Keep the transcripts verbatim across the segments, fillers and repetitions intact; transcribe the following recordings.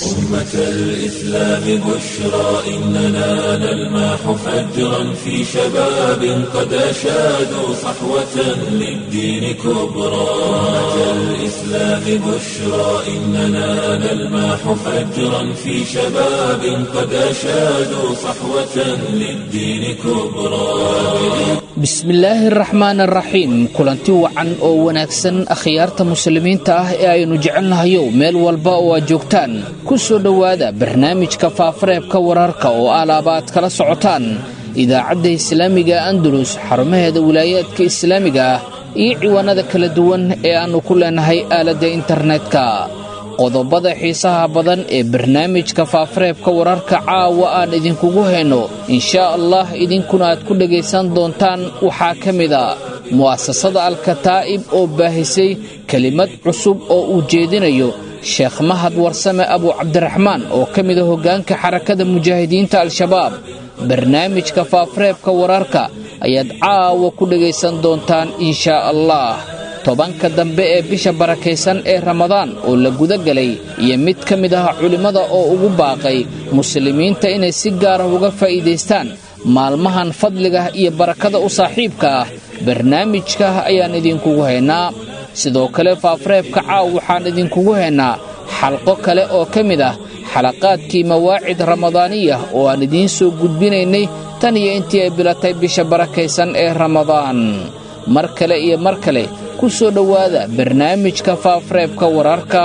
أمة الإسلام بشرى إننا نلمح فجرا في شباب قد أشادوا صحوة للدين كبرى أمة الإسلام بشرى إننا نلمح فجرا في شباب قد أشادوا صحوة للدين كبرى. bismillaahi araxmaan araxiim kulanti wacan oo wanaagsan akhyaarta muslimiinta ah ee aynu jecelnahayow meel walba oo aad joogtaan ku soo dhowaada barnaamijka faafareebka wararka oo alaabaad kala socotaan idaacadda islaamiga andalus xarumaheeda wilaayaadka islaamiga ah iyo ciwaanada kala duwan ee aanu ku leenahay aaladda internetka. qodobada xiisaha badan ee barnaamijka faafareebka wararka caawa aan idinkugu hayno insha allah idinkuna aad ku dhagaysan doontaan waxaa ka mida mu'asasada alkataa'ib oo baahisay kelimad cusub oo uu jeedinayo sheekh mahad warsame abu cabdiraxmaan oo ka mida hoggaanka xarakada mujaahidiinta al-shabaab. barnaamijka faafareebka wararka ayaad caawa ku dhagaysan doontaan insha allah. tobanka dambe ee bisha barakaysan ee ramadaan oo la guda galay iyo mid ka mid ah culimmada oo ugu baaqay muslimiinta inay si gaara uga faa'iidaystaan maalmahan fadliga iyo barakada u saaxiibka ah barnaamijka ayaan idinkugu haynaa. sidoo kale faafareebka caaw waxaan idinkugu haynaa xalqo kale oo ka mid ah xalaqaadkii mawaacid ramadaaniya oo aan idiin soo gudbinaynay tan iyo intii ay bilatay bisha barakaysan ee ramadaan. mar kale iyo mar kale ku soo dhowaada barnaamijka faafareebka wararka.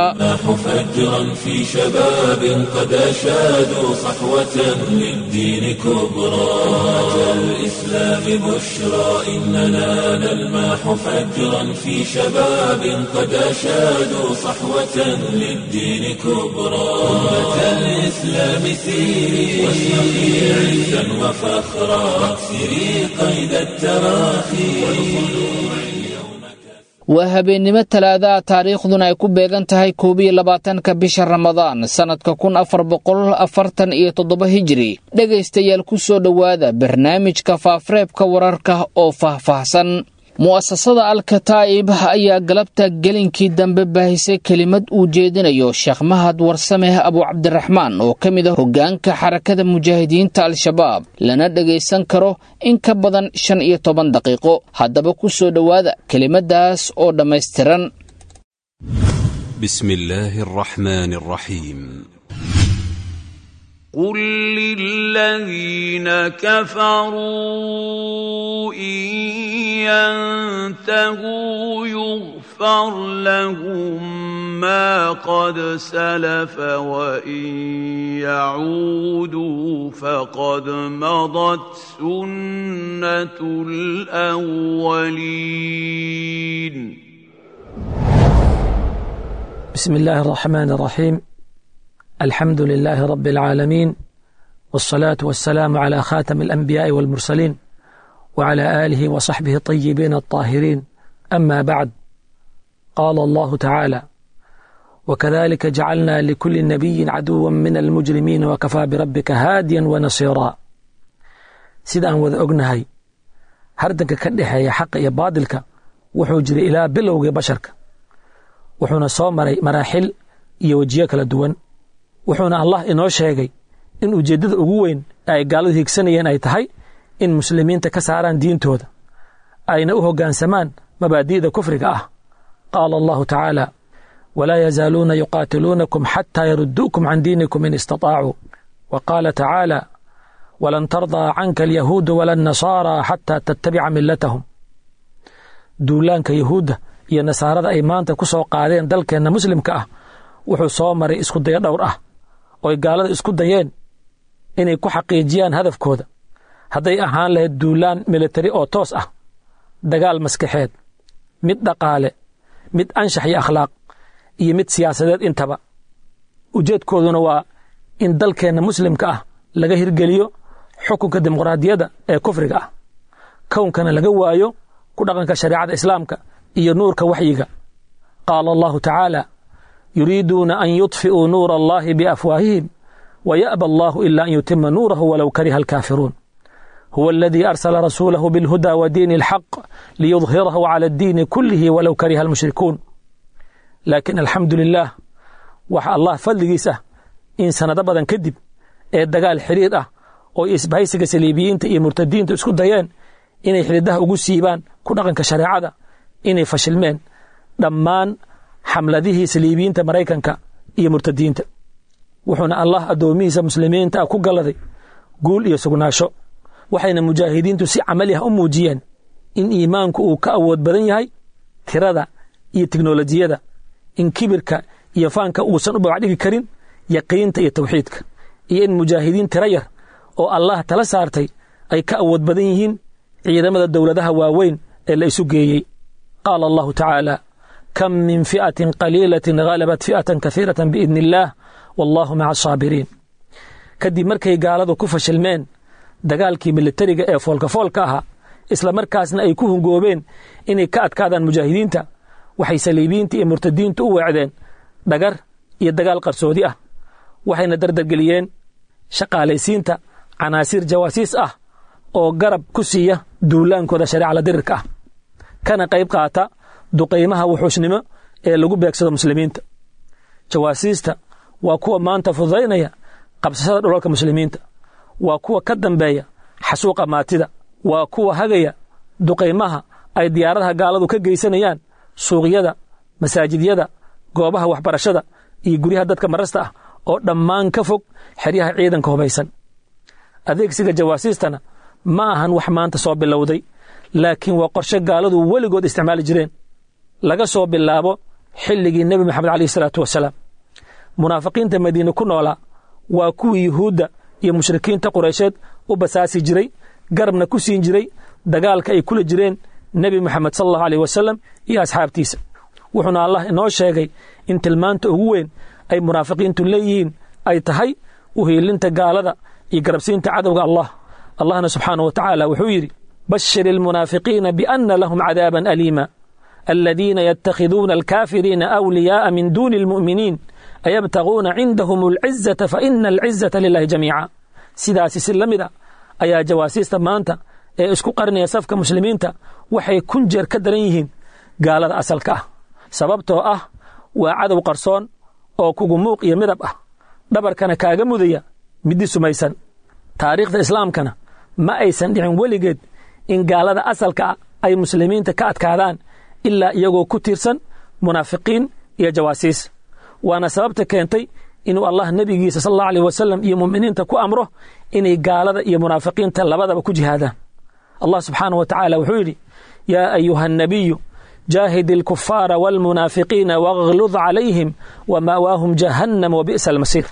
فجرا في شباب قد أشادوا صحوة للدين كبرى أمة الإسلام بشرى إننا نلمح فجرا في شباب قد أشادوا صحوة للدين كبرى أمة الإسلام سيري واشرقي عزا وفخرا واكسري قيد التراخي والخلوع. waa habeennimo talaadaha taariikhduna ay ku beegan tahay koob iyo labaatanka bisha ramadaan sannadka kun afar boqol afartan iyo toddoba hijiri. dhegaystayaal ku soo dhowaada barnaamijka faafareebka wararka oo faahfaahsan. mu'asasada alkataa'ib ayaa galabta gelinkii dambe baahisay kelimad uu jeedinayo sheekh mahad warsame abu cabdiraxmaan oo ka mid ah hoggaanka xarakada mujaahidiinta al-shabaab lana dhagaysan karo in ka badan shan iyo toban daqiiqo. haddaba ku soo dhowaada kelimadaas oo dhammaystiran. bismi illaahi araxmaani araxiim. قل للذين كفروا إن ينتهوا يغفر لهم ما قد سلف وإن يعودوا فقد مضت سنة الأولين. بسم الله الرحمن الرحيم. الحمد لله رب العالمين والصلاة والسلام على خاتم الأنبياء والمرسلين وعلى آله وصحبه الطيبين الطاهرين. أما بعد، قال الله تعالى: وكذلك جعلنا لكل نبي عدوا من المجرمين وكفى بربك هاديا ونصيرا. سيدان وذا أغنهي هردك كدحي حق يا بادلك وحجر إلى بلوغ بشرك وحونا صومري مراحل يوجيك لدوان wuxuuna allah inoo sheegay in ujeeddada ugu weyn ay gaaladu higsanayeen ay tahay in muslimiinta ka saaraan diintooda ayna u hoggaansamaan mabaadi'da kufriga ah. qaala allahu tacaala: walaa yazaaluuna yuqaatiluunakum xataa yarudduukum can diinikum in istataacu. wa qaala tacaala: walan tardaa canka alyahuudu wala annasaaraa xataa tattabica millatahum. duulaanka yahuudda iyo nasaarada ay maanta ku soo qaadeen dalkeenna muslimka ah wuxuu soo maray isku dayo dhowr ah ooy gaalada isku dayeen inay ku xaqiijiyaan hadafkooda, hadday ahaan lahayd duulaan militari oo toos ah, dagaal maskaxeed, mid dhaqaale, mid anshax iyo akhlaaq, iyo mid siyaasadeed intaba. ujeedkooduna waa in dalkeenna muslimka ah laga hirgeliyo xukunka dimuqraadiyadda ee kufriga ah, kownkana laga waayo ku dhaqanka shariicada islaamka iyo nuurka waxyiga. qaala allahu tacaala: yuriiduuna an yudfi'uu nuura allahi biafwaahihim ويأبى الله إلا أن يتم نوره ولو كره الكافرون. هو الذي أرسل رسوله بالهدى ودين الحق ليظهره على الدين كله ولو كره المشركون. لكن الحمد لله وح الله فلقيسه in sanado badan kadib ee dagaal xiriir ah oo isbahaysiga saliibiyiinta iyo murtadiinta isku dayeen inay xidhidaha ugu siibaan ku dhaqanka shareecada inay fashilmeen dhammaan xamladihii saliibiyiinta maraykanka iyo murtadiinta wuxuuna allah addoomihiisa muslimiinta ah ku galladay guul iyo sugnaasho waxayna mujaahidiintu si camali ah u muujiyeen in iimaanku uu ka awood badan yahay tirada iyo tiknolojiyada in kibirka iyo faanka uusan u babacdhigi karin yaqiinta iyo tawxiidka iyo in mujaahidiin tira yar oo allah tala saartay ay ka awood badan yihiin ciidamada dowladaha waaweyn ee la isu geeyey qaala allahu tacaala kam min fi'atin qaliilatin ghalabat fi'atan kahiiratan biidni illaah wallaahu maca asaabiriin kadib markay gaaladu ku fashilmeen dagaalkii militariga ee foolkafoolka ahaa isla markaasna ay ku hungoobeen inay ka adkaadaan mujaahidiinta waxay saliibiyiinta iyo murtadiintu u weecdeen dhagar iyo dagaal qarsoodi ah waxayna dardargeliyeen shaqaalaysiinta canaasiir jawaasiis ah oo garab ku siiya duulaankooda shareecala dirirka ah kana qayb qaata duqaymaha wuxuushnimo ee lagu beegsado muslimiinta jawaasiista waa kuwa maanta fududaynaya qabsashada dhulalka muslimiinta waa kuwa ka dambeeya xasuuqa maatida waa kuwa hagaya duqaymaha ay diyaaradaha gaaladu ka geysanayaan suuqyada masaajidyada goobaha waxbarashada iyo guryaha dadka marasta ah oo dhammaan ka fog xeryaha ciidanka hubaysan adeegsiga jawaasiistana ma ahan wax maanta soo bilowday laakiin waa qorshe gaaladu weligood isticmaali jireen laga soo bilaabo xilligii nebi moxamed calayhi salaatu wasalaam munaafiqiinta madiine ku noolaa waa kuwii yuhuudda iyo mushrikiinta qureysheed u basaasi jiray garabna ku siin jiray dagaalka ay kula jireen nebi moxamed sala allahu aleyh wasalam iyo asxaabtiisa wuxuuna allah inoo sheegay in tilmaanta ugu weyn ay munaafiqiintu leeyihiin ay tahay uhiilinta gaalada iyo garabsiinta cadowga allah allahna subxaanahu wa tacaala wuxuu yidhi bashir ilmunaafiqiina bianna lahum cadaaban aliima aladiina yatakhiduuna alkaafiriina awliyaa'a min duuni almu'miniin ayabtaguuna cindahum alcizata faina alcizata lilahi jamiica sidaasi si la mid a ayaa jawaasiista maanta ee isku qarinaya safka muslimiinta waxay kun jeer ka daran yihiin gaalada asalka ah sababtoo ah waa cadow qarsoon oo kugu muuq iyo midab ah dhabarkana kaaga mudaya middi sumaysan taariikhda islaamkana ma aysan dhicin weligeed in gaalada asalka ah ay muslimiinta ka adkaadaan ilaa iyagoo ku tiirsan munaafiqiin iyo jawaasiis waana sababta keentay inuu allah nebigiisa sal allahu aleyh wasalam iyo mu'miniinta ku amro inay gaalada iyo munaafiqiinta labadaba ku jihaadaan allah subxaanahu wa tacaala wuxuu yidhi yaa ayuha annabiyu jaahid alkufaara waalmunaafiqiina waghlud calayhim wama'waahum jahannam wabi'sa almasiir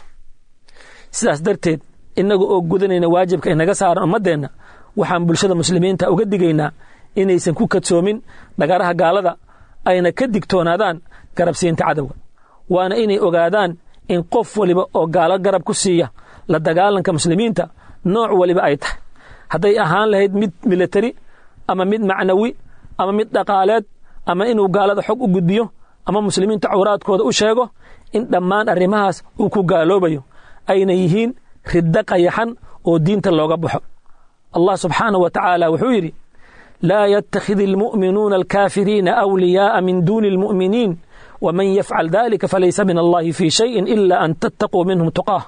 sidaas darteed innaga oo gudanayna waajibka inaga saaran ummaddeenna waxaan bulshada muslimiinta uga digaynaa inaysan ku kadsoomin dhagaraha gaalada ayna ka digtoonaadaan garabsiinta cadowga waana inay ogaadaan in qof waliba oo gaalo garab ku siiya la dagaalanka muslimiinta nooc waliba ay tahay hadday ahaan lahayd mid militari ama mid macnawi ama mid dhaqaaleed ama inuu gaalada xog u gudbiyo ama muslimiinta cawraadkooda u sheego in dhammaan arrimahaas uu ku gaaloobayo ayna yihiin riddo qayaxan oo diinta looga baxo allah subxaanahu wa tacaala wuxuu yidhi laa yattakhidi almu'minuuna alkaafiriina awliyaa'a min duuni almu'miniin waman yafcal dalika falaysa min allahi fii shayin ila an tattaquu minhum tuqaah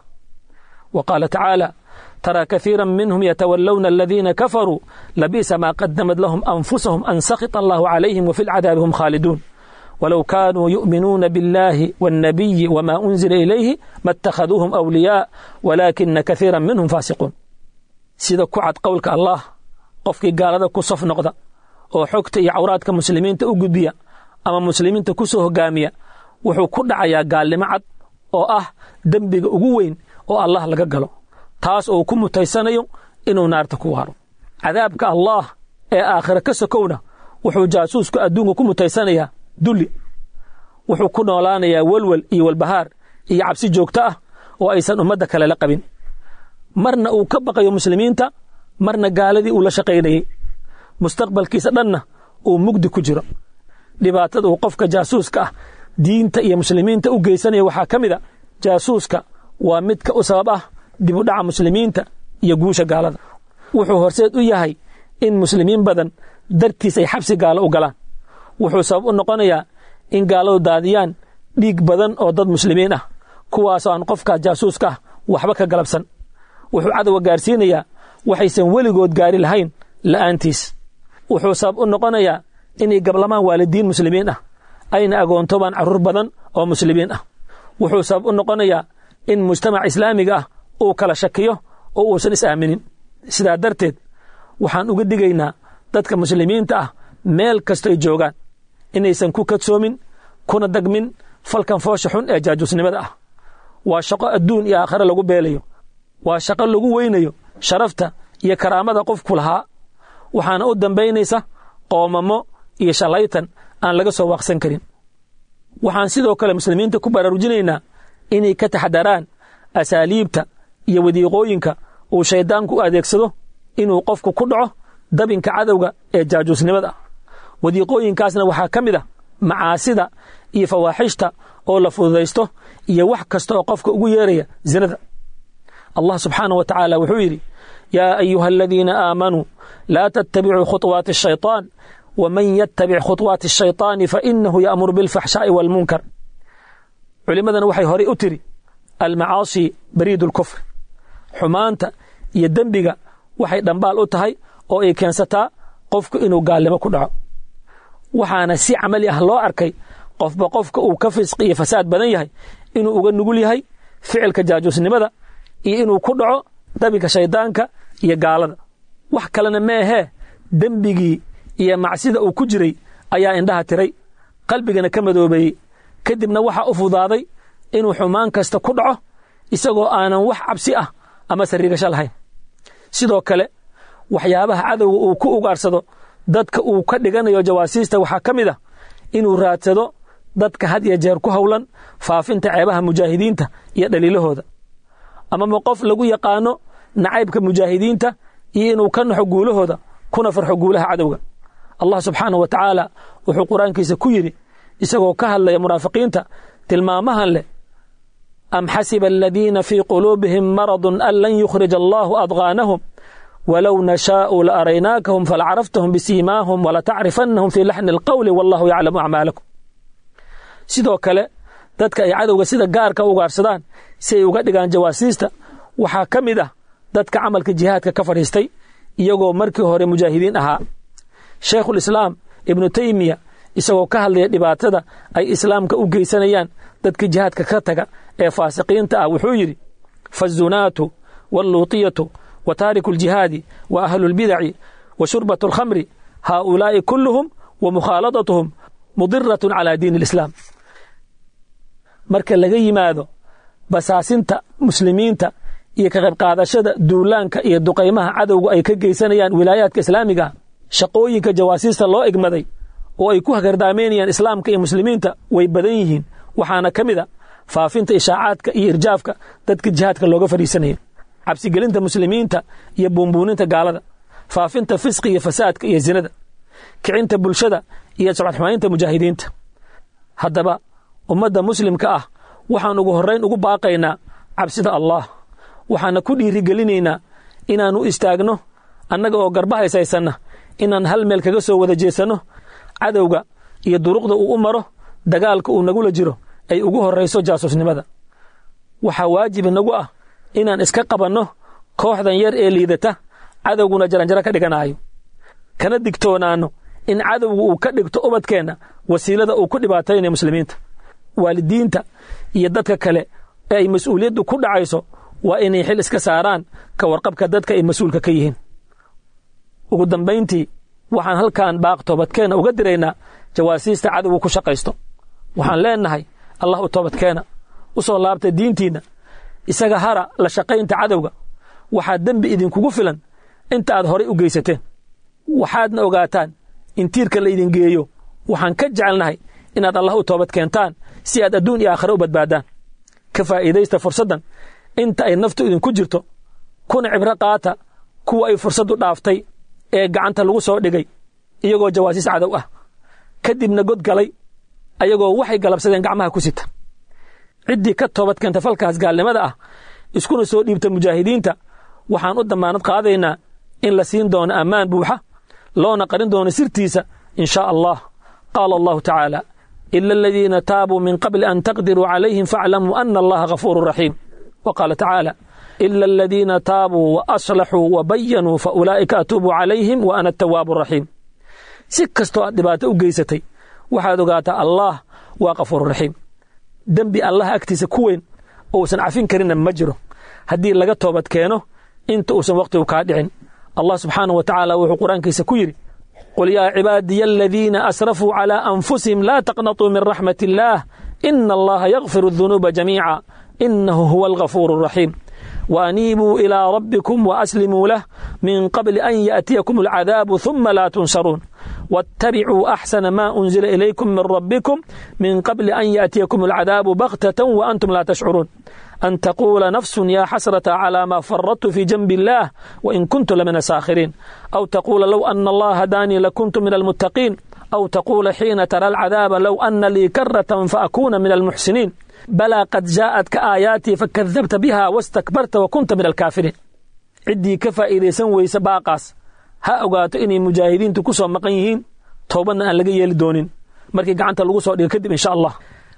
wa qaala tacaala taraa kahiira minhum yatawallawna aladiina kafaruu labi'sa maa qadamad lahum anfusahum an sakhita allahu calayhim wafi lcadaabi hum khaaliduun walow kaanuu yu'minuuna biاllahi waاnnabiyi wama unzila ilayhi ma اtakhaduuhum awliyaa walaakina kahiira minhum faasiquun sida ku cad qowlka allah qofkii gaalada ku saf noqda oo xogta iyo cawraadka muslimiinta u gudbiya ama muslimiinta ku soo hogaamiya wuxuu ku dhacayaa gaalnimo cad oo ah dembiga ugu weyn oo allah laga galo taas oo ku mutaysanayo inuu naarta ku waaro cadaabka allah ee aakhira ka sokowna wuxuu jaasuusku adduunka ku mutaysanayaa dulli wuxuu ku noolaanayaa walwal iyo walbahaar iyo cabsi joogto ah oo aysan ummadda kale la qabin marna uu ka baqayo muslimiinta marna gaaladii uu la shaqaynayey mustaqbalkiisa dhanna uu mugdi ku jiro dhibaatada uu qofka jaasuuska ah diinta iyo muslimiinta u geysanaya waxaa ka mid a jaasuuska waa midka u sabab ah dib u dhaca muslimiinta iyo guusha gaalada wuxuu horseed u yahay in muslimiin badan dartiis ay xabsi gaalo u galaan wuxuu sabab u noqonayaa in gaaladu daadiyaan dhiig badan oo dad muslimiin ah kuwaasoo aan qofkaa jaasuuska ah waxba ka galabsan wuxuu cadowga gaarsiinayaa waxaysan weligood gaari lahayn la'aantiis wuxuu sabab u noqonayaa inay gablamaan waalidiin muslimiin ah ayna agoontoobaan carruur badan oo muslimiin ah wuxuu sabab u noqonayaa in mujtamac islaamiga ah uu kala shakiyo oo uusan is-aaminin sidaa darteed waxaan uga digaynaa dadka muslimiinta ah meel kastoo ay joogaan inaysan ku kadsoomin kuna dagmin falkan foosha xun ee jaajuusnimada ah waa shaqo adduun iyo aakhare lagu beelayo waa shaqo lagu weynayo sharafta iyo karaamada qofku lahaa waxaana u dambaynaysa qoomamo iyo shalaytan aan laga soo waaqsan karin waxaan sidoo kale muslimiinta ku baraarujinaynaa inay ka taxadaraan asaaliibta iyo wadiiqooyinka uu shayddaanku u adeegsado inuu qofku ku dhaco dabinka cadowga ee jaajuusnimada ah wadiiqooyinkaasna waxaa ka mid ah macaasida iyo fawaaxishta oo la fududaysto iyo wax kasta oo qofka ugu yeeraya zinada allah subxaanahu wa tacaala wuxuu yidhi yaa ayuha aladiina aamanuu laa tattabicuu khuطwaati الshayطaan waman yattabic khuطwaati الshayطaani fainahu ya'muru biاlfaxshaa'i wاlmunkar culimmadana waxay horey u tiri almacaasi bariidu اlkufr xumaanta iyo dembiga waxay dhambaal u tahay oo ay keensataa qofku inuu gaalnimo ku dhaco waxaana si camali ah loo arkay qofba qofka uu ka fisqi iyo fasaad badan yahay inuu uga nugul yahay ficilka jaajuusnimada iyo inuu ku dhaco dabinka shayddaanka iyo gaalada wax kalena meehee dembigii iyo macsida uu ku jiray ayaa indhaha tiray qalbigana ka madoobeeyey kadibna waxaa u fudaaday inuu xumaan kasta ku dhaco isagoo aanan wax cabsi ah ama sariigasho lahayn sidoo kale waxyaabaha cadowga uu ku ugaarsado dadka uu ka dhiganayo jawaasiista waxaa ka mid ah inuu raadsado dadka had iyo jeer ku howlan faafinta ceebaha mujaahidiinta iyo dhaliilahooda amama qof lagu yaqaano nacaybka mujaahidiinta iyo inuu ka naxo guulahooda kuna farxo guulaha cadowga allah subxaanahu wa tacaala wuxuu qur-aankiisa ku yidhi isagoo ka hadlaya munaafiqiinta tilmaamahan leh am xasiba aladiina fii quluubihim maradun an lan yukhrija allaahu adqaanahum walow nashaa'u la araynaakahum falacaraftahum bisiimaahum walatacrifannahum fii laxni alqowli wallahu yaclamu acmaalakum sidoo kale dadka ay cadowga sida gaarka ugaarsadaan si ay uga dhigaan jawaasiista waxaa ka mid ah dadka camalka jihaadka ka fadhiistay iyagoo markii hore mujaahidiin ahaa shaykhulislaam ibnu taymiya isagoo ka hadlaya dhibaatada ay islaamka u geysanayaan dadka jihaadka ka taga ee faasiqiinta ah wuxuu yidhi fazunaatu waalluutiyatu wa taariku aljihaadi wa ahlu lbidaci wa shurbatu alkhamri haaulaa'i kulluhum wa mukhaaladatuhum mudiratun calaa diini alislaam marka laga yimaado basaasinta muslimiinta iyo ka qayb qaadashada duulaanka iyo duqaymaha cadowga ay ka geysanayaan wilaayaadka islaamiga shaqooyinka jawaasiista loo egmaday oo ay ku hagardaamaynayaan islaamka iyo muslimiinta way badan yihiin waxaana ka mid a faafinta ishaacaadka iyo irjaafka dadka jihaadka looga fadhiisanaya cabsigelinta muslimiinta iyo buunbuuninta gaalada faafinta fisqi iyo fasaadka iyo zinada kicinta bulshada iyo socodxumaynta mujaahidiinta haddaba ummadda muslimka ah waxaan ugu horrayn ugu baaqaynaa cabsida allah waxaana ku dhiirigelinaynaa inaannu istaagno annaga oo garbahaysaysanna inaan hal meel kaga soo wada jeesanno cadowga iyo duruqda uu u maro dagaalka uu nagula jiro ay ugu horrayso jaasuusnimada waxaa waajib nagu ah inaan iska qabanno kooxdan yar ee liidata cadowguna jaranjaro ka dhiganaayo kana digtoonaanno in cadowga uu ka dhigto ubadkeenna wasiilada uu ku dhibaataynayo muslimiinta waalidiinta iyo dadka kale ee ay mas-uuliyaddu ku dhacayso waa inay xil iska saaraan ka warqabka dadka ay mas-uulka ka yihiin ugu dambayntii waxaan halkan baaq toobadkeena uga diraynaa jawaasiista cadowga ku shaqaysto waxaan leenahay allah u toobadkeena u soo laabta diintiinna isaga hara la shaqaynta cadowga waxaa dembi idinkugu filan inta aad horay u geysateen waxaadna ogaataan in tiirka la idin geeyo waxaan ka jecelnahay inaad allah u toobad keentaan si aad adduun iyo aakhare u badbaadaan ka faa'iidaysta fursaddan inta ay naftu idinku jirto kuna cibro qaata kuwa ay fursaddu dhaaftay ee gacanta lagu soo dhigay iyagoo jawaasiis cadow ah kadibna god galay ayagoo waxay galabsadeen gacmaha ku sita ciddii ka toobad keenta falkaas gaalnimada ah iskuna soo dhiibta mujaahidiinta waxaan u damaanad qaadaynaa in la siin doono ammaan buuxa loona qarin doono sirtiisa in shaa allah qaala allahu tacaala إلا الذين تابوا من قبل أن تقدروا عليهم فاعلموا أن الله غفور رحيم. وقال تعالى إلا الذين تابوا وأصلحوا وبينوا فأولئك أتوب عليهم وأنا التواب الرحيم. سكستو دبات أجيستي waxaad ogaataa allah waa qafuur raxiim dambi allah agtiisa ku weyn oo san afin karina ma jiro hadii laga toobad keeno inta uusan waqtigu ka dhicin. Allah subhanahu wa ta'ala wuxuu quraankiisa ku yiri qul ya ibadiyal ladina asrafu ala anfusihim la taqnatu min rahmatillah inna allaha yaghfiru adh-dhunuba jami'a innahu huwal ghafurur rahim وأنيبوا إلى ربكم وأسلموا له من قبل أن يأتيكم العذاب ثم لا تنصرون واتبعوا أحسن ما أنزل إليكم من ربكم من قبل أن يأتيكم العذاب بغتة وأنتم لا تشعرون أن تقول نفس يا حسرة على ما فرطت في جنب الله وإن كنت لمن الساخرين أو تقول لو أن الله هداني لكنت من المتقين أو تقول حين ترى العذاب لو أن لي كرة فأكون من المحسنين بلى قد جاءتك آياتي فكذبت بها واستكبرت وكنت من الكافرين. عدي كفى إذا سنوي سباقاس ها أوقات إني مجاهدين تكسوا مقيهين توبنا أن لقي يلدونين مركي قعنت اللغوصة لكذب إن شاء الله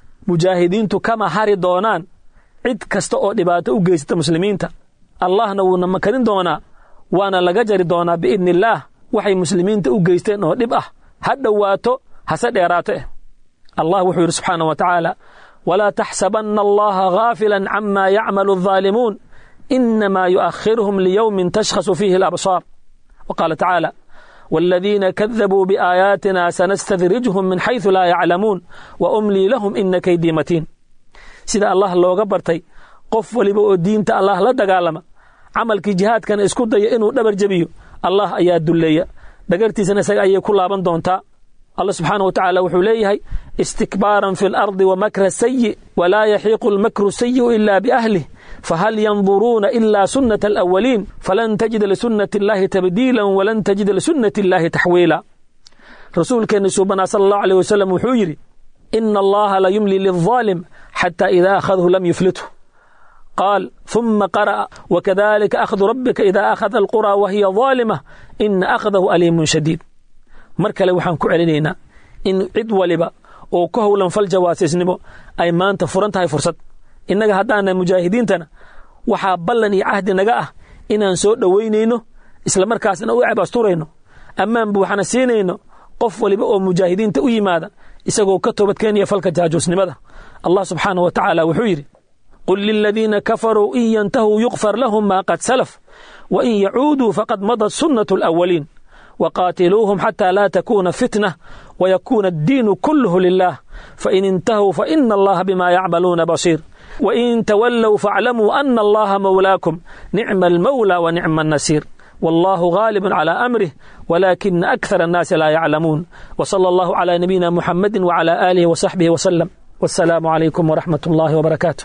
مجاهدين كما هاري دونان عد كستو دبات أوجيست مسلمين تا الله نونا مكرين دونا وانا لقجر دونا بإذن الله وحي مسلمين تأوجيستين ودبأه هدواتو حسد إراته. الله وحي سبحانه وتعالى ولا تحسبن الله غافلا عما يعمل الظالمون إنما يؤخرهم ليوم تشخص فيه الأبصار. وقال تعالى والذين كذبوا بآياتنا سنستدرجهم من حيث لا يعلمون وأملي لهم إن كيدي متين. سيدا الله لو غبرتي قف ولبو دينت الله لا دغالما عملك جهاد كان اسكو داي انو دبر جبيو الله ايا دليا دغرتيسنا سغ اي كلابن دونتا. الله سبحانه وتعالى وحو ليهي استكبارا في الأرض ومكر السيء ولا يحيق المكر السيء إلا بأهله فهل ينظرون إلا سنة الأولين فلن تجد لسنة الله تبديلا ولن تجد لسنة الله تحويلا. رسول كان سبحانه صلى الله عليه وسلم وحيري إن الله لا يملي للظالم حتى إذا أخذه لم يفلته. قال ثم قرأ وكذلك أخذ ربك إذا أخذ القرى وهي ظالمة إن أخذه أليم شديد. markale waxaan ku celinaynaa in cid waliba oo ka howlan fal jawaasisnimo ay maanta furan tahay fursad. innaga haddaana mujaahidiintana waxaa ballan iyo cahdi naga ah inaan soo dhaweynayno isla markaasna u cabasturayno ammaan buuxana siinayno qof waliba oo mujaahidiinta u yimaada isagoo ka toobad keenaya falka jaajusnimada. Allah subhanahu wa ta'ala wuxuu yiri qul lil ladina kafaru in yantahu yughfar lahum ma qad salaf wa in ya'udu faqad madat sunnatul awwalin وقاتلوهم حتى لا تكون فتنة ويكون الدين كله لله فإن انتهوا فإن الله بما يعملون بصير وإن تولوا فاعلموا أن الله مولاكم نعم المولى ونعم النصير والله غالب على أمره ولكن أكثر الناس لا يعلمون. وصلى الله على نبينا محمد وعلى آله وصحبه وسلم والسلام عليكم ورحمة الله وبركاته.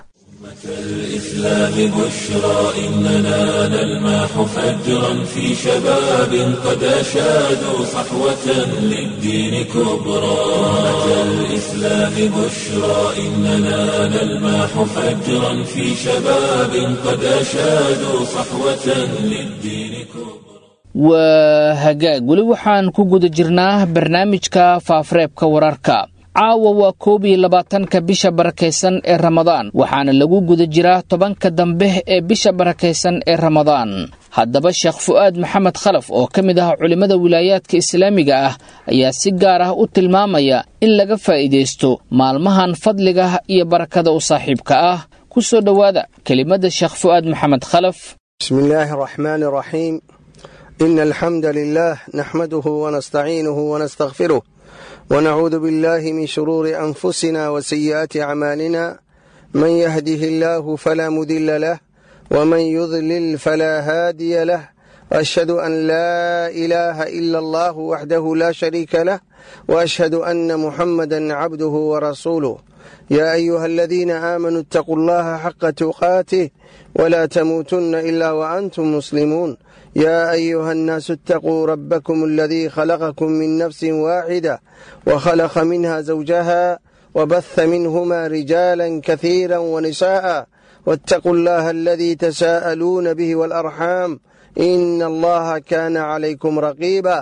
الإسلام بشرى إننا نلمح فجرا في شباب قد أشادوا صحوة للدين كبرى. الإسلام بشرى إننا نلمح فجرا في شباب قد أشادوا صحوة للدين كبرى. waa hagaag weli waxaan ku guda jirnaa barnaamijka faafareebka wararka. caawa waa koob iyo labaatanka bisha barakaysan ee ramadaan waxaana lagu guda jiraa tobanka dambe ee bisha barakaysan ee ramadaan. haddaba sheekh fu'aad maxamed khalaf oo ka mid ah culimmada wilaayaadka islaamiga ah ayaa si gaar ah u tilmaamaya in laga faa'iidaysto maalmahan fadliga iyo barakada u saaxiibka ah. ku soo dhowaada kelimada sheekh fu'aad maxamed khalaf. bismillaahi raxmaani raxiim ina alxamda lilah naxmaduhu wanastaciinuhu wanastaghfiruh ونعوذ بالله من شرور أنفسنا وسيئات أعمالنا من يهده الله فلا مضل له ومن يضلل فلا هادي له وأشهد أن لا إله إلا الله وحده لا شريك له وأشهد أن محمدا عبده ورسوله. يا أيها الذين آمنوا اتقوا الله حق تقاته ولا تموتن إلا وأنتم مسلمون. يا أيها الناس اتقوا ربكم الذي خلقكم من نفس واحدة وخلق منها زوجها وبث منهما رجالا كثيرا ونساء واتقوا الله الذي تساءلون به والأرحام إن الله كان عليكم رقيبا.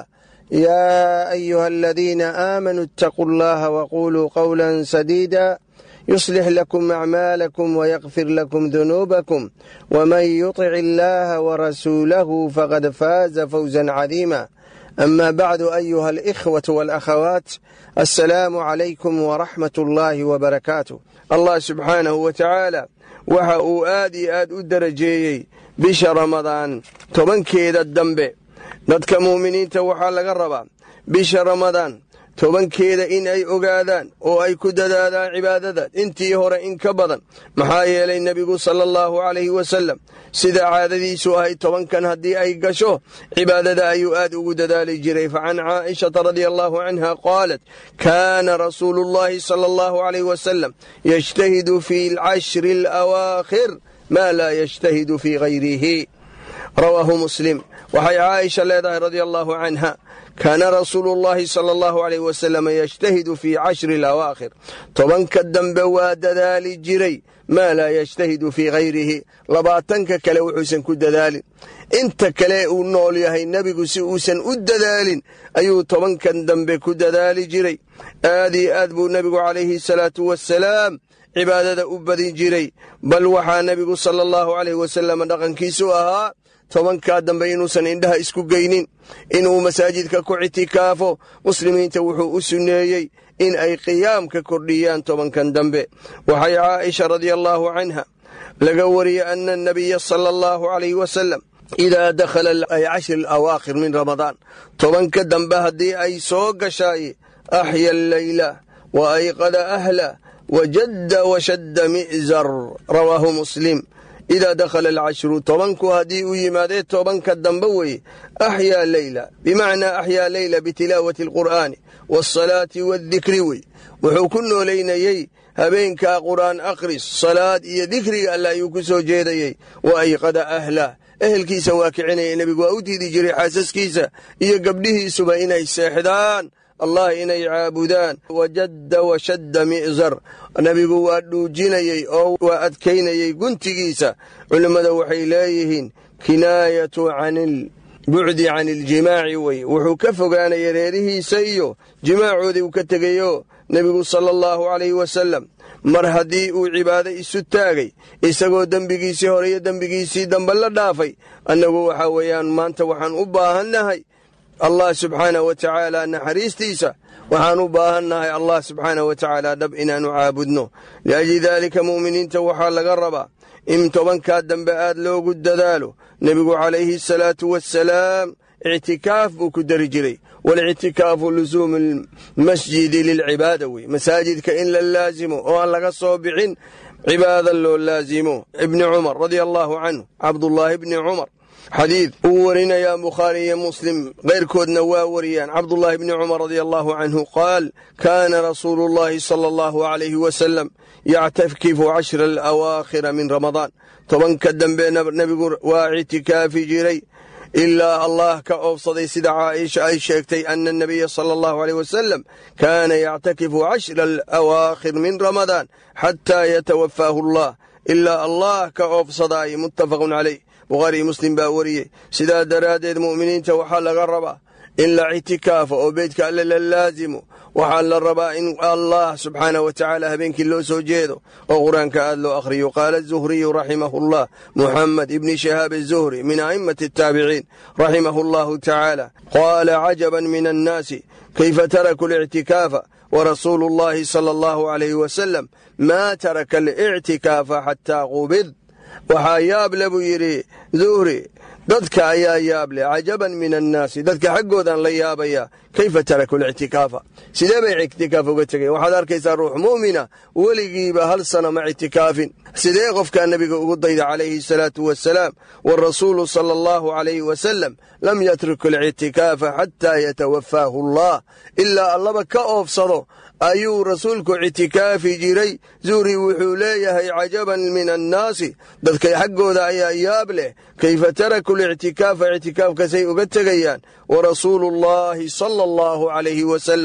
يا أيها الذين آمنوا اتقوا الله وقولوا قولا سديدا يصلح لكم أعمالكم ويغفر لكم ذنوبكم ومن يطع الله ورسوله فقد فاز فوزا عظيما أما بعد أيها الإخوة والأخوات السلام عليكم ورحمة الله وبركاته الله سبحانه وتعالى waxa uu aad iyo aad u darajeeyey bisha ramadaan tobankeeda dambe dadka muuminiinta waxaa laga rabaa bisha ramadaan tobankeeda in ay ogaadaan oo ay ku dadaadaan cibaadada intii hore in ka badan maxaa yeelay nebigu sala allahu calayhi wasalam sida caadadiisu ahay tobankan haddii ay gasho cibaadada ayuu aad ugu dadaali jiray facan caa'ishata radia allahu canha qaalat kaana rasuulu llahi sala allahu calayhi wasalam yajtahidu fi alcashri alawaakhir maa laa yajtahidu fii gayrihi rawaahu muslim waxay caaisha leedahay radia allahu canha kaana rasuulu llahi sala allahu calayh wasalam yajtahidu fii cashri alawaakhir tobanka dambe waa dadaali jiray maa laa yajtahidu fii gayrihi labaatanka kale wuxuusan ku dadaalin inta kale uu nool yahay nebigu si uusan u dadaalin ayuu tobankan dambe ku dadaali jiray aad iyo aad buu nebigu calayhi salaatu wassalaam cibaadada u badin jiray bal waxaa nebigu sala allahu calayh wasalam dhaqankiisu ahaa tobankaa dambe inuusan indhaha isku geynin inuu masaajidka ku ictikaafo muslimiinta wuxuu u sunneeyey in ay qiyaamka kordhiyaan tobankan dambe waxay caaisha radia allahu canha laga wariyey ana anabiya sala allahu calayh wasalam idaa dakhala cashri alawaakhir min ramadaan tobanka dambe haddii ay soo gashaay axya alleyla wa ayqada ahla wajadda washadda mi'zar rawaahu muslim idaa dakhala alcashru tobanku haddii uu yimaadee tobanka dambe weye axyaa leyla bimacnaa axyaa leyla bitilaawati alqur'aani waasalaati waaldikri wey wuxuu ku noolaynayey habeenkaa qur'aan akhris salaad iyo dikriga alla ayuu ku soo jeedayey wa ayqada ahlah ehelkiisa waa kicinaya nebigu waa u diidi jiray xaasaskiisa iyo gabdhihiisuba inay seexdaan allah inay caabudaan wajadda washadda mi'zar nebigu waa dhuujinayey oo waa adkaynayey guntigiisa culimmada waxay leeyihiin kinaayatu canilbucdi cani iljimaaci wey wuxuu ka fogaanaya reerihiisa iyo jimaacoodii uu ka tegayo nebigu sala allahu calayhi wasalam mar haddii uu cibaado isu taagay isagoo dembigiisii hore iyo dembigiisii dambe la dhaafay annagu waxaa weeyaan maanta waxaan u baahannahay allah subxaanah wa tacaala naxariistiisa waxaan u baahannahay allah subxaanah wa tacaala dhab inaanu caabudno liajli daalika mu'miniinta waxaa laga rabaa in tobankaa dambe aad loogu dadaalo nebigu calayhi asalaatu wassalaam ictikaaf buu ku dari jiray walictikaafu lusuumu almasjidi lilcibaada wey masaajidka in la laasimo oo aan laga soo bixin cibaada loo laasimo ibni cumar radia allahu canhu cabdullaahi bni cumar xadiid uu warinayaa bukhaari iyo muslim keyrkoodna waa wariyaan cabdullaahi bni cumar radia allahu canhu qaal kaana rasuulu llahi sala allahu calayhi wasalam yactakifu cashra alawaakhira min ramadaan tobanka dambe nebigu waa ictikaafi jiray ilaa allah ka oobsaday sida caaisha ay sheegtay ana anabiya sala allahu aleyh wasalam kaana yactakifu cashra alawaakhir min ramadaan xataa yatawafaahu allah ilaa allah ka oobsadaay muttafaqun calayh bukhaari muslim baa wariyey sidaa daraaddeed mu'miniinta waxaa laga rabaa in la ictikaafo oo beydka alle la laasimo waxaa la rabaa in allah subxaanah wa tacaala habeenkii loo soo jeedo oo qur-aanka aad loo akhriyo qaala azuhriyu raximahullah muxamed ibni shahaab azuhri min a'immati ataabiciin raximahu allahu tacaala qaala cajaban min annaasi kayfa taraku alictikaafa warasuulu llahi sala allahu calayhi wasalam maa taraka alictikaafa xataa qubid waxaa yaab le buu yidhi zuhri dadka ayaa yaab leh cajaban min annaasi dadka xaggoodaan la yaabayaa kayfa taraku lictikaafa sidee bay ictikaaf uga tegeen waxaad arkaysaa ruux mu'mina weligiiba hal sana ma ictikaafin sidee qofkaa nebiga ugu dayda calayhi asalaatu wassalaam waarasuulu sala allahu calayhi wasalam lam yatruk alictikaafa xataa yatawafaahu allah ilaa allaba ka oofsado ayuu rasuulku ictikaafi jiray zuhri wuxuu leeyahay cajaban min annaasi dadkay xaggooda ayaa yaab leh kayfa taraku lictikaafa ictikaafkasay uga tegayaan warasuulu llahi sala allahu calayhi wasalam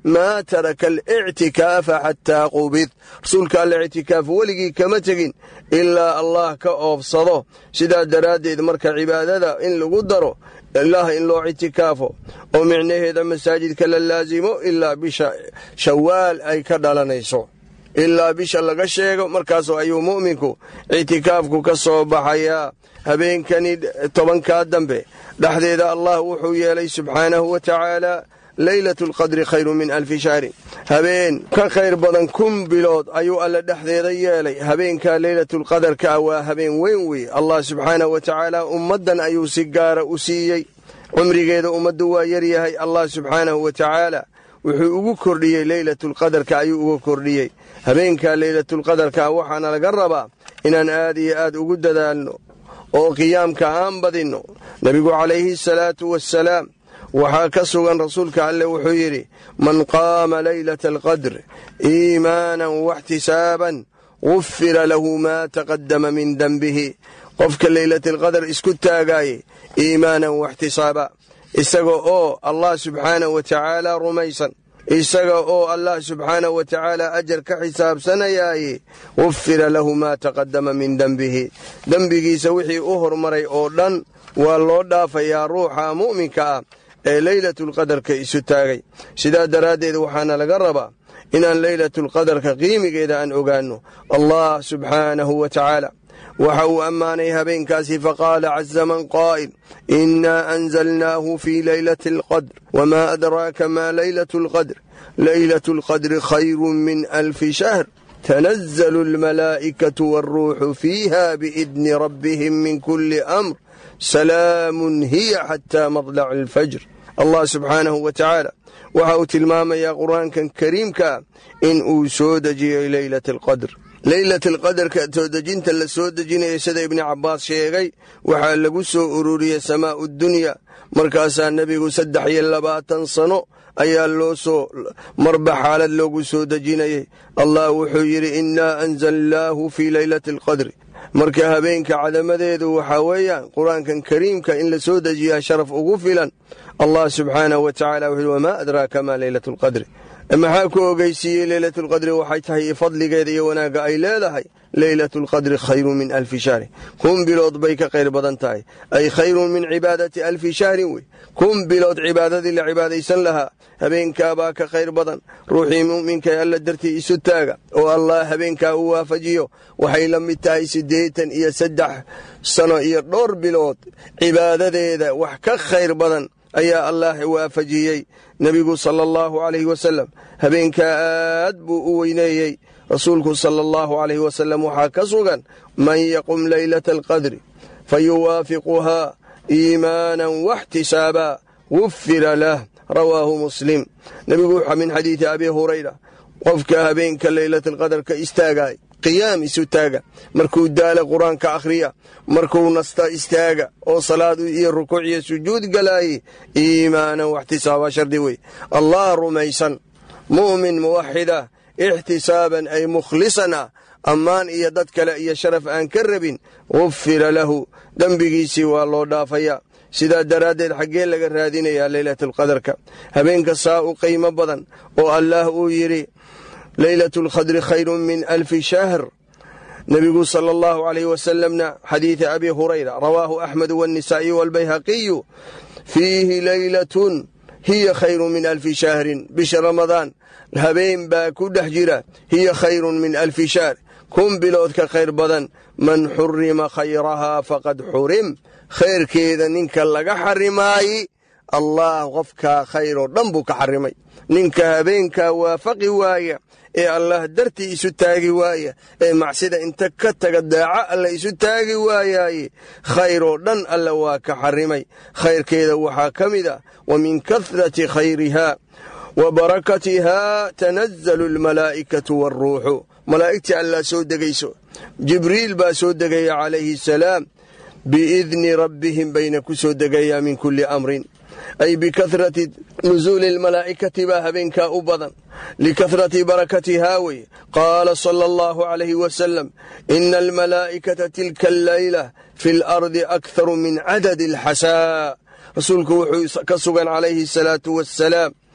maa taraka alictikaafa xataa qubid rasuulka alla ictikaaf weligii kama tegin ilaa allah ka oofsado sidaa daraaddeed marka cibaadada in lagu daro ilaah in loo ictikaafo oo micnaheeda masaajidka la laasimo ilaa bisha shawaal ay ka dhalanayso ilaa bisha laga sheego markaasoo ayuu mu'minku ictikaafku ka soo baxayaa habeenkani tobankaa dambe dhexdeeda allah wuxuu yeelay subxaanahu wa tacaala leylatu alqadri khayru min alfi shahrin habeen ka khayr badan kun bilood ayuu alle dhexdeeda yeelay habeenkaa leylatulqadarka ah waa habeen weyn wey allah subxaanahu wa tacaala ummaddan ayuu si gaara u siiyey cumrigeeda ummaddu waa yaryahay allah subxaanahu wa tacaala wuxuu ugu kordhiyey leylatulqadarka ayuu uga kordhiyey habeenkaa leylatulqadarka waxaana laga rabaa inaan aad iyo aad ugu dadaalno oo qiyaamka aan badinno nebigu calayhi asalaatu wassalaam waxaa ka sugan rasuulka alle wuxuu yidhi man qaama leylata alqadr iimaanan waxtisaaban gufira lahu maa taqaddama min denbihi qofka leylatalqadar isku taagaaye iimaanan waxtisaaba isaga oo allah subxaanahu wa tacaala rumaysan isaga oo allah subxaanahu wa tacaala ajar ka xisaabsanayaaye gufira lahu maa taqaddama min denbihi dembigiisa wixii u hormaray oo dhan waa loo dhaafayaa ruuxa mu'minka ah ee leylatulqadarka isu taagay sidaa daraaddeed waxaana laga rabaa inaan leylatulqadarka qiimigeeda aan ogaanno allah subxaanahu wa tacaala waxa uu ammaanay habeenkaasi faqaala caza man qaa'il innaa anzalnaahu fii leylati alqadr wamaa adraaka maa leylatu alqadr leylatu alqadri khayrun min alfi shahr tanazzalu almalaa'ikatu waalruuxu fiiha biidni rabbihim min kulli amr salaamun hiya xataa madlaci alfajr allah subxaanahu wa tacaala waxa uu tilmaamayaa qur'aankan kariimkaa in uu soo dejiyey leylata alqadr leylata alqadarka soo dejinta la soo dejinaya sida ibni cabbaas sheegay waxaa lagu soo ururiyey samaa'u dunya markaasaa nebigu saddex iyo labaatan sano ayaa loo soo marba xaalad loogu soo dejinayay allah wuxuu yidhi innaa anzalnaahu fii leylati alqadri marka habeenka cadamadeedu waxaa weeyaan qur-aankan kariimka in la soo dejiyaa sharaf ugu filan allah subxaanahu wa tacala wuxuu yidhi wamaa adraaka maa leylatu alqadri maxaa ku ogeysiiyey leylatulqadri waxay tahay fadligeeda iyo wanaagga ay leedahay leylatulqadri khayrun min alfi shahrin kun bilood bay ka khayr badan tahay ay khayrun min cibaadati alfi shahrin wey kun bilood cibaadadii la cibaadaysan lahaa habeenkaabaa ka khayr badan ruuxii mu'minkae alla dartii isu taaga oo allah habeenkaa u waafajiyo waxay la mid tahay siddeetan iyo saddex sano iyo dhowr bilood cibaadadeeda wax ka khayr badan ayaa allah waafajiyey nebigu sala allahu calayhi wasalam habeenkaa aad buu u weyneeyey rasuulku sala allahu calayhi wasalam waxaa ka sugan man yaqum leylata alqadri fayuwaafiquhaa iimaanan waxtisaabaa gufira lah rawaahu muslim nebigu wuxaa min xadiidi abi hurayra qofka habeenka leylatalqadarka istaagaay qiyaam isu taaga markuu daala qur-aanka akhriya markuu nasta istaaga oo salaad iyo rukuuc iyo sujuud galaaye iimaanan waxtisaaba shardi wey allah rumaysan mu'min muwaxida ixtisaaban ay mukhlisan ah ammaan iyo dad kale iyo sharaf aan ka rabin gufira lahu dembigiisii waa loo dhaafayaa sidaa daraaddeed xaggee laga raadinayaa leylatulqadarka habeenka saa u qiimo badan oo allaah uu yidhi leylatu alqadri khayrun min alfi shahr nebigu sala allahu calayh wasalamna xadiida abi hurayra rawaahu axmedu waannisaa'iyu waalbayhaqiyu fiihi leylatun hiya khayrun min alfi shahrin bisha ramadaan habeen baa ku dhex jira hiya khayrun min alfi shahr kun bilood ka khayr badan man xurima khayrahaa faqad xurim khayrkeeda ninka laga xarimaaye allah qofkaa khayr oo dhan buu ka xarimay ninka habeenkaa waafaqi waaya ee allah dartii isu taagi waaya ee macsida inta ka taga daaca alla isu taagi waayaaye khayr oo dhan alla waa ka xarimay khayrkeeda waxaa ka mid ah wa min kahrati khayrihaa wa barakatihaa tanazzalu almalaa'ikatu waaruuxu malaa'igtii allaa soo degayso jibriil baa soo degaya calayhi asalaam biidni rabbihim bayna ku soo degayaa min kulli amrin ay bikahrati nusuuli almalaa'ikati baa habeenkaa u badan likahrati barakatihaa wey qaala sala allahu calayhi wasalam ina almalaa'ikata tilka alleyla fi alardi akharu min cadadi alxasaa rasuulku wuxuu ka sugan calayhi asalaatu wassalaam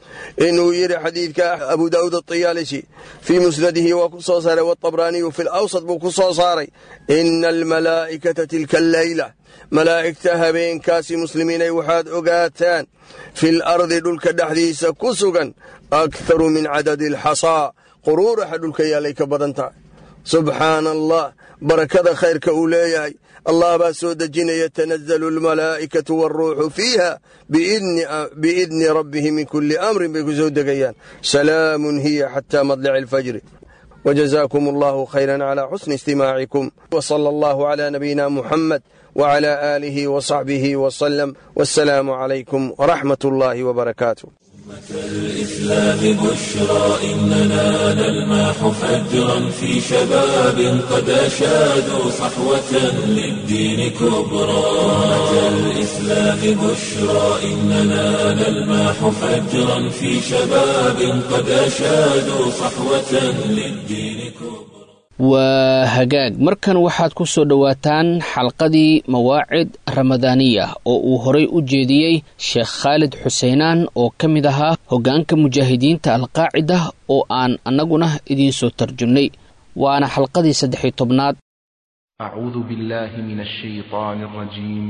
inuu yidhi xadiidka abu daa'uud aطiyaalisi fii musnadihi waa ku soo saaray wاطabraaniyu fi lawsat buu ku soo saaray ina almalaa'ikata tilka alleyla malaa'igta habeenkaasi muslimiinay waxaad ogaataan fi lardi dhulka dhexdiisa ku sugan akharu min cadadi alxasaa quruuraxa dhulka yaallay ka badan tahay subxaana allah barakada khayrka uu leeyahay allah baa soo dejinaya tanazalu almalaa'ikatu wاlruuxu fiiha biidni rabbihim min kuli amrin bay ku soo degayaan salaamun hiya xataa madlici alfajri wajazaakum allahu khayran calaa xusni istimaacikum wsala allahu calaa nabiyina muxamed wcalaa aalihi wasaxbihi wasalam wassalaamu calaykum waraxmat ullaahi wbarakaatu. الإسلام بشرى إننا نلمح فجرا في شباب قد أشادوا صحوة للدين كبرى. الإسلام بشرى إننا نلمح فجرا في شباب قد أشادوا صحوة للدين كبرى. waa hagaag markan waxaad ku soo dhowaataan xalqadii mawaacid ramadaaniya oo uu horay u jeediyey sheekh khaalid xuseenaan oo ka mid ahaa hoggaanka mujaahidiinta alqaacida oo aan annaguna idiin soo tarjumnay waana xalqadii saddex iyo tobnaad. acuudu billaahi min ashaytaani alrajiim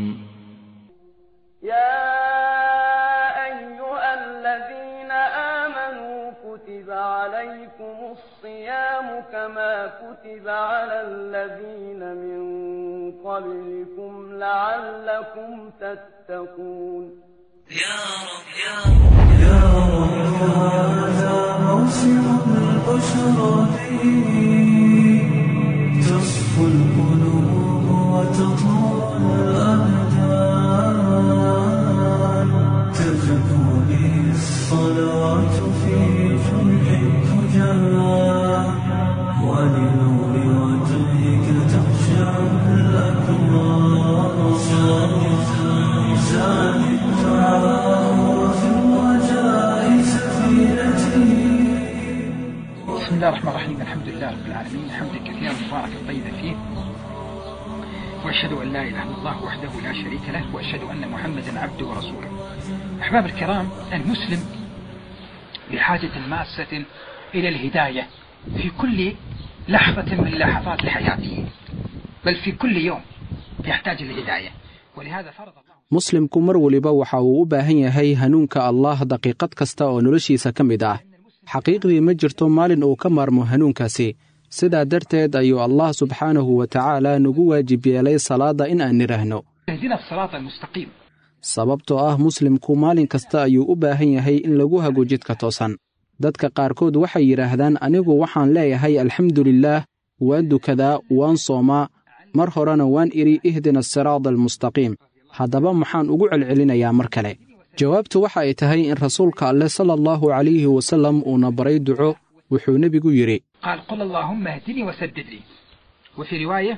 كتب عليكم الصيام كما كتب على الذين من قبلكم لعلكم تتقون. يا رب يا رب يا رب هذا موسم البشرى فيه تصفو القلوب وتطهر الأبدان تزكو به الصلوات في ولنور وجهك تخشع الأكرام زاد الدعاء وفي الرجاء سفينتي. بسم الله الرحمن الرحيم الحمد لله رب العالمين حمدا كثيرا مباركا طيبا فيه وأشهد أن لا إله إلا الله وحده لا شريك له وأشهد أن محمدا عبده ورسوله. أحباب الكرام المسلم بحاجة ماسة إلى الهداية في كل لحظة من لحظات حياته بل في كل يوم يحتاج الهداية ولهذا فرض الله. muslimku mar waliba waxa uu u baahan yahay hanuunka allah daqiiqad kasta oo noloshiisa ka mid ah xaqiiqdii ma jirto maalin uu ka maarmo hanuunkaasi sidaa darteed ayuu allah subxaanahu wa tacaala nagu waajib yeelay salaada in aan nidhaahno ihdina siraata almustaqiim sababtoo ah muslimku maalin kasta ayuu u baahan yahay in lagu hago jidka toosan. dadka qaarkood waxay yidhaahdaan anigu waxaan leeyahay alxamdulilaah waan dukadaa waan soomaa mar horena waan idhi ihdina asiraada almustaqiim haddaba maxaan ugu celcelinayaa mar kale. jawaabtu waxa ay tahay in rasuulka alleh sala allahu calayhi wasalam uuna baray duco wuxuu nebigu yidhi qaal qul allaahumma ahdinii wasaddid lii wafii riwaaya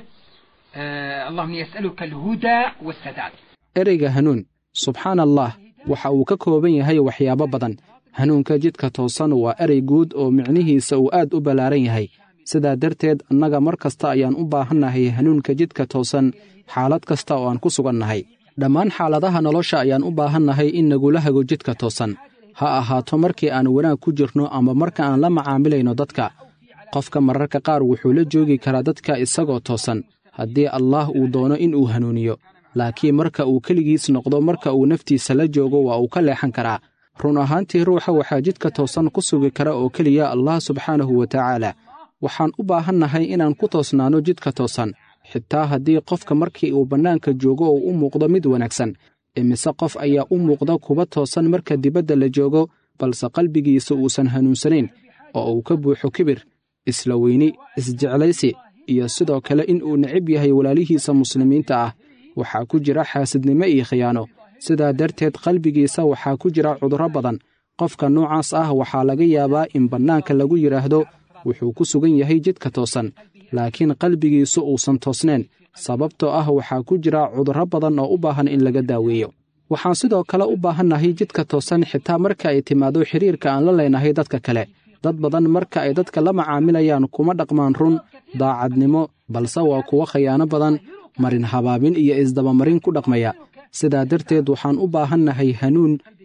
allahuma yas'aluka alhudaa wassadaad. ereyga hanuun subxaan allah waxa uu ka kooban yahay waxyaabo badan. hanuunka jidka toosan waa erey guud oo micnihiisa uu aad u ballaaran yahay sidaa darteed annaga mar kasta ayaan u baahannahay hanuunka jidka toosan xaalad kasta oo aan ku sugannahay. dhammaan xaaladaha nolosha ayaan u baahannahay in nagula hago jidka toosan ha ahaato markii aan wanaag ku jirno ama marka aan la macaamilayno dadka. qofka mararka qaar wuxuu la joogi karaa dadka isagoo toosan haddii allaah uu doono in uu hanuuniyo laakiin marka uu keligiis noqdo marka uu naftiisa la joogo waa uu ka leexan karaa. run ahaantii ruuxa waxaa jidka toosan ku sugi kara oo keliya allah subxaanahu wa tacaala. waxaan u baahannahay inaan ku toosnaanno jidka toosan xitaa haddii qofka markii uu bannaanka joogo uu u muuqdo mid wanaagsan. imise qof ayaa u muuqda kuba toosan marka dibadda la joogo balse qalbigiisa uusan hanuunsanayn oo uu ka buuxo kibir isla weyni isjeclaysi iyo sidoo kale in uu necib yahay walaalihiisa muslimiinta ah. waxaa ku jira xaasidnimo iyo khiyaano sidaa darteed qalbigiisa waxaa ku jira cudurro badan. qofka noocaas ah waxaa laga yaabaa in bannaanka lagu yidhaahdo wuxuu ku sugan yahay jidka toosan laakiin qalbigiisu uusan toosnayn sababtoo ah waxaa ku jira cudurro badan oo u baahan in laga daaweeyo. waxaan sidoo kale u baahannahay jidka toosan xitaa marka ay timaado xiriirka aan la leenahay dadka kale. dad badan marka ay dadka la macaamilayaan kuma dhaqmaan run daacadnimo balse waa kuwo khayaano badan marin habaabin iyo isdabamarin ku dhaqmaya. sidaa darteed waxaan u baahannahay hanuun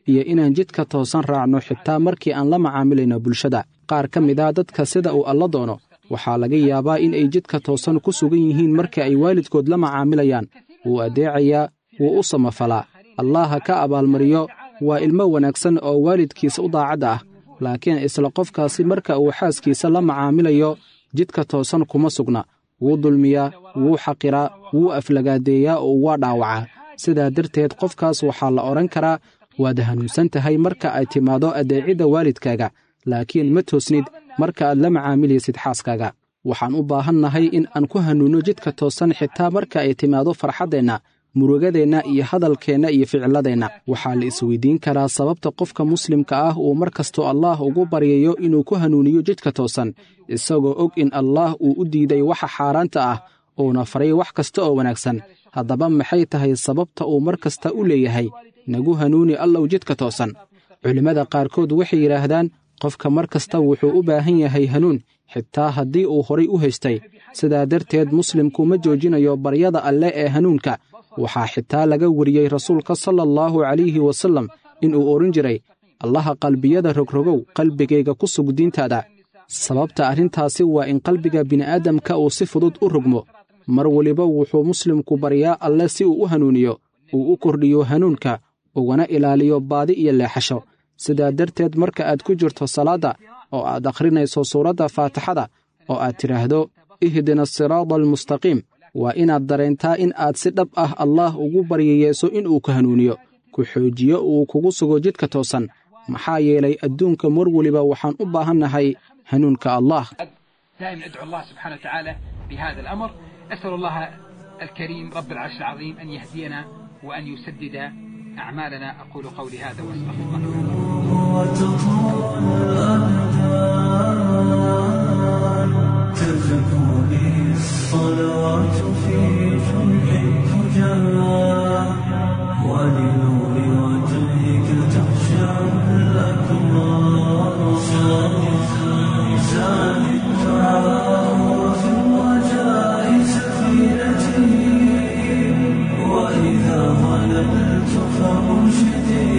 iyo inaan jidka toosan raacno xitaa markii aan la macaamilayno bulshada. qaar ka mid ah dadka sida uu alla doono waxaa laga yaabaa in ay jidka toosan ku sugan yihiin marka ay waalidkood la macaamilayaan. wuu adeecayaa, wuu u samafalaa, allah ha ka abaalmariyo, waa ilmo wanaagsan oo waalidkiisa u daacad ah. laakiin isla qofkaasi marka uu xaaskiisa la macaamilayo jidka toosan kuma sugna. wuu dulmiyaa, wuu xaqiraa, wuu aflagaadeeyaa oo waa dhaawacaa. sidaa darteed qofkaas waxaa la odhan karaa waad hanuunsan tahay marka ay timaado adeecidda waalidkaaga, laakiin ma toosnid marka aad la macaamilaysid xaaskaaga. waxaan u baahannahay in aan ku hanuunno jidka toosan xitaa marka ay timaado farxaddeenna, murugadeenna iyo hadalkeenna iyo ficiladeenna. waxaa la isweydiin karaa sababta qofka muslimka ah uu mar kastoo allaah ugu baryayo inuu ku hanuuniyo jidka toosan, isagoo og in allaah uu u diiday waxa xaaraanta ah uuna faray wax kasta oo wanaagsan. haddaba maxay tahay sababta uu mar kasta u leeyahay nagu hanuuni allow jidka toosan? culimmada qaarkood waxay yidhaahdaan qofka mar kasta wuxuu u baahan yahay hanuun, xitaa haddii uu horay u haystay. sidaa darteed muslimku ma joojinayo baryada alle ee hanuunka. waxaa xitaa laga wariyey rasuulka sala allahu calayhi wasallam inuu odhan jiray, allaha qalbiyada rogrogow, qalbigayga ku sug diintaada. sababta arrintaasi waa in qalbiga bini'aadamka uu si fudud u rogmo. mar weliba wuxuu muslimku baryaa alle si uu u hanuuniyo, uu u kordhiyo hanuunka, ugana ilaaliyo baadi iyo leexasho. sidaa darteed marka aad ku jirto salaadda oo aad akhrinayso suuradda faatixada oo aad tidhaahdo ihdina asiraada almustaqiim, waa inaad dareentaa in aad si dhab ah allaah ugu baryayeeso inuu ku hanuuniyo, ku xoojiyo uu kugu sugo jidka toosan. maxaa yeelay adduunka mar weliba waxaan u baahannahay hanuunka allah. دائما ادعو الله سبحانه وتعالى بهذا الأمر. أسأل الله الكريم رب العرش العظيم أن يهدينا وأن يسدد أعمالنا. أقول قولي هذا وأستغفر الله. تزكوني الصلوات في جمع الفجار ولنور وجهك تخشع الأكرام. زاد الدعاء وفي الرجاء سفينتي وإذا ظللت فأرشدي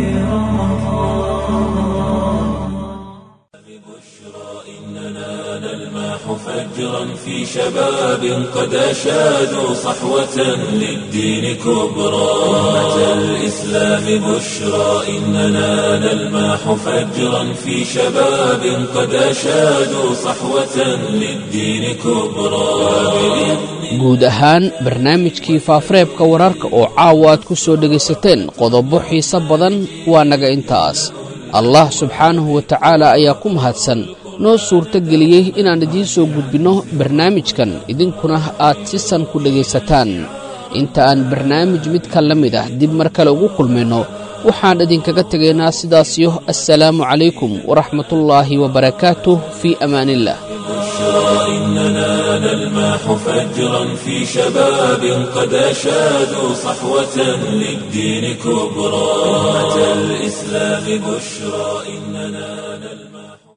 رمضان. ببشرى إننا نلمح فجرا في شباب قد أشادوا صحوة للدين كبرى. أمة الإسلام بشرى إننا نلمح فجرا في شباب قد أشادوا صحوة للدين كبرى. guud ahaan barnaamijkii faafareebka wararka oo caawa aad ku soo dhegaysateen qodobo xiiso badan waa naga intaas. allah subxaanahu wa tacaala ayaa ku mahadsan noo suurto geliyey inaan idiin soo gudbinno barnaamijkan, idinkuna aad si san ku dhegaysataan. inta aan barnaamij mid ka la mid ah dib mar kale ugu kulmayno waxaan idinkaga tegaynaa sidaasiyo assalaamu calaykum waraxmatullaahi wabarakaatuh. fii amaaniillah. إننا نلمح فجرا في شباب قد أشادوا صحوة للدين كبرى. أمة الإسلام بشرى إننا نلمح